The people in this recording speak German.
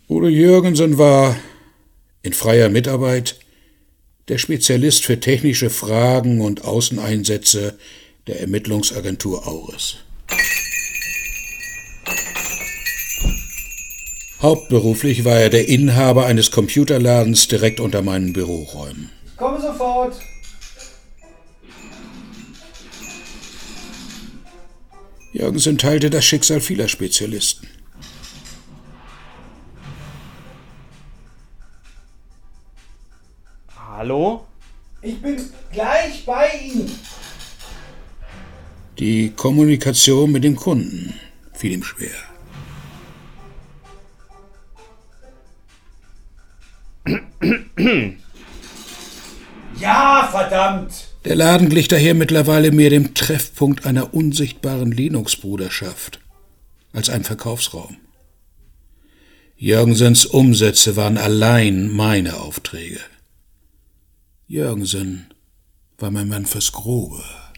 Udo Jürgensen war in freier Mitarbeit der Spezialist für technische Fragen und Außeneinsätze der Ermittlungsagentur Auris. Hauptberuflich war er der Inhaber eines Computerladens direkt unter meinen Büroräumen. Ich komme sofort. Jürgensen teilte das Schicksal vieler Spezialisten. Hallo? Ich bin gleich bei Ihnen. Die Kommunikation mit dem Kunden fiel ihm schwer. Ja, verdammt! Der Laden glich daher mittlerweile mehr dem Treffpunkt einer unsichtbaren Linux-Bruderschaft als ein Verkaufsraum. Jürgensens Umsätze waren allein meine Aufträge. Jürgensen war mein Mann fürs Grobe.